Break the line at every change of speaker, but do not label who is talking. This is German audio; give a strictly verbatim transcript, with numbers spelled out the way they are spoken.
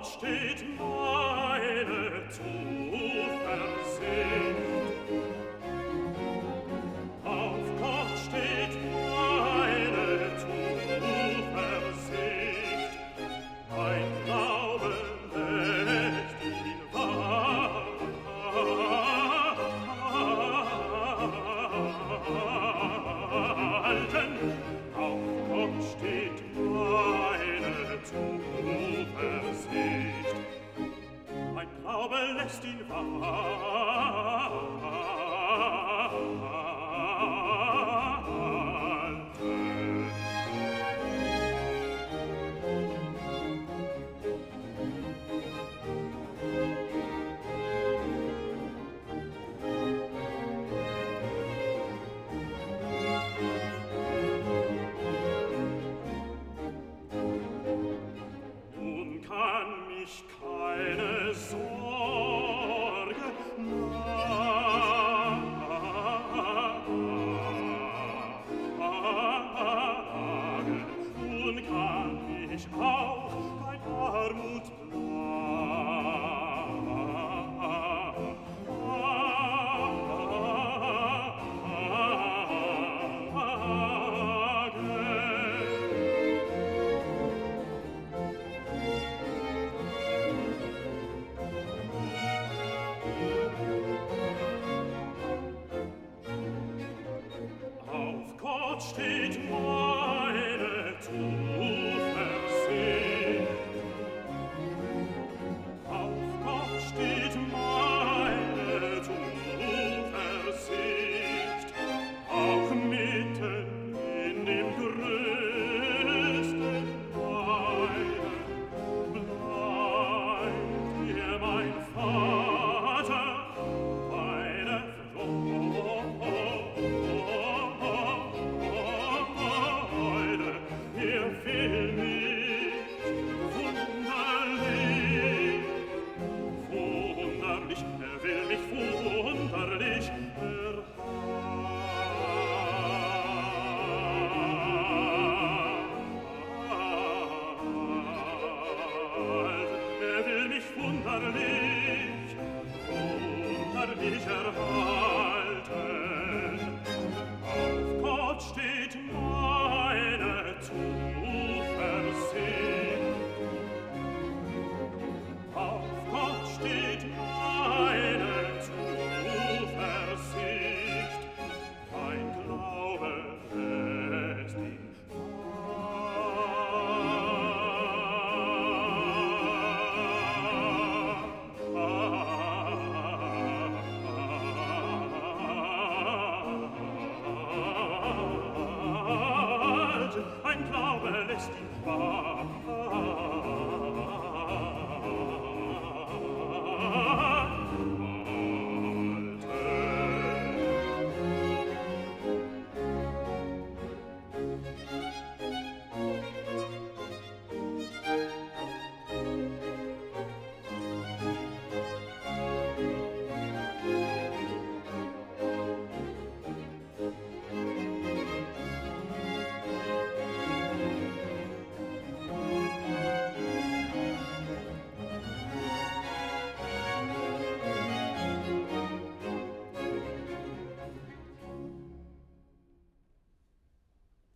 steht meine Zuversicht. Auf Gott steht meine Zuversicht. Mein Glaube lässt ihn walten. Auf Gott steht meine Zuversicht. Mein Glaube lässt ihn walten. Nun kann mich keine Sorge nagen. Nun kann mich auch kein Armut Auf Gott steht meine Zuversicht. Auf Gott steht meine Zuversicht. Auch mitten in dem größten Leiden bleibt ihr mein Vater, meine Freude. Er will mich wunderlich, wunderlich, er will mich wunderlich erhalten. Er will mich wunderlich, wunderlich erhalten. Auf Gott steht meine Zuversicht. Auf Gott steht meine Zuversicht. Mein Glaube lässt ihn walten. Ein Glaube lässt ihn walten.